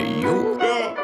Аю.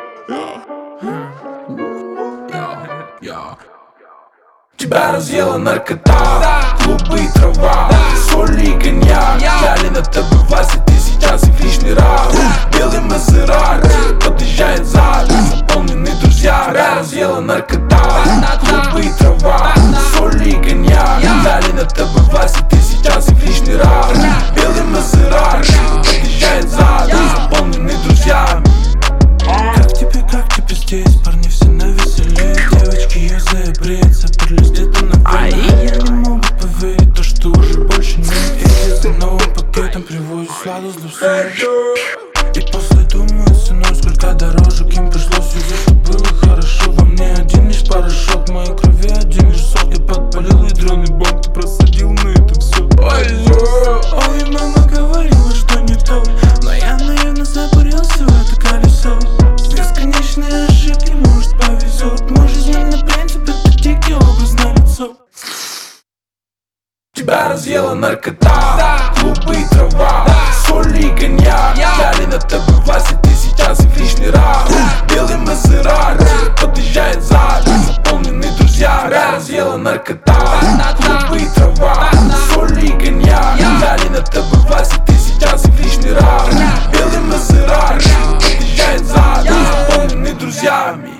Тебя разъела наркота, клубы и трава, соль и коньяк. Взяли на тебе власть, и ты сейчас их лишний раз. Белый Мазерати подъезжает сзади, заполненный друзья. Тебя разъела наркота, клубы и трава, соль и коньяк. Взяли на тебе власть, и ты сейчас их лишний раз. Белый Мазерати подъезжает сзади, заполненный друзьями. Как тебе здесь? Парни все навеселее, девочки юзая бред, заперлись где-то на войне. Я не могу поверить, то что уже больше нет. И за новым пакетом привозят сладость для всех. И после думаю, ценой, сколько дорожек им пришлось взять, что было хорошо. Во мне один лишь порошок, в моей крови один лишь сок. Я подпалил ядреный бомб, ты просадил на это все. Ой, мама говорила, что не то, но я наивно забурился в это колесо. Бесконечные ошибки, может повезет. Мой жизненный принцип — это дикий образ на лицо. Тебя разъела наркота, клубы и трава, соль и коньяк. Взяли на тебе власть, и ты сейчас их лишний раз. Белый Мазерати подъезжает сзади, заполненный друзья. Тебя разъела наркота, клубы и трава, соль и коньяк. Взяли на тебе власть, и ты сейчас их лишний раз. Белый Мазерати подъезжает сзади, заполненный друзьями.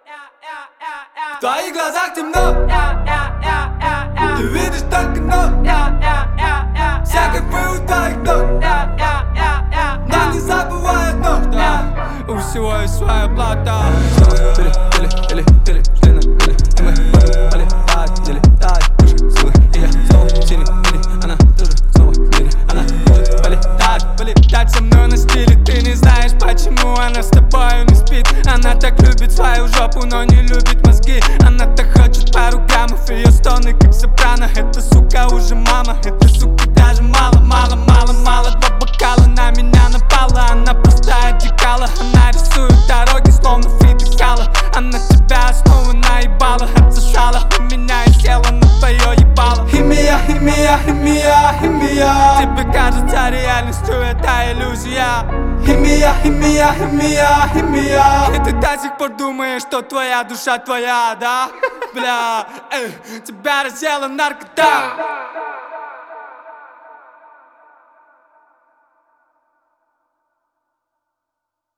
В твоих глазах темно, ты видишь только дно. Все как вы у твоих ног, но не забывай одно: у всего есть своя плата. Полетать со мной на стиле, ты не знаешь, почему она с тобою не спит. Она так любит свою жопу, но не любит мозги. Она так хочет пару граммов, ее стоны как сопрано. Эта сука уже мама, эта сука даже мало. Два бокала на меня напала, она просто одекала. Она рисует дороги, словно Фрида Кала. Она тебя снова наебала, отсосала у меня и села на твое ебало. Химия. Тебе кажется реальностью это иллюзия. Химия. И ты до сих пор думаешь, что твоя душа твоя, да? Бля, тебя разъела наркота.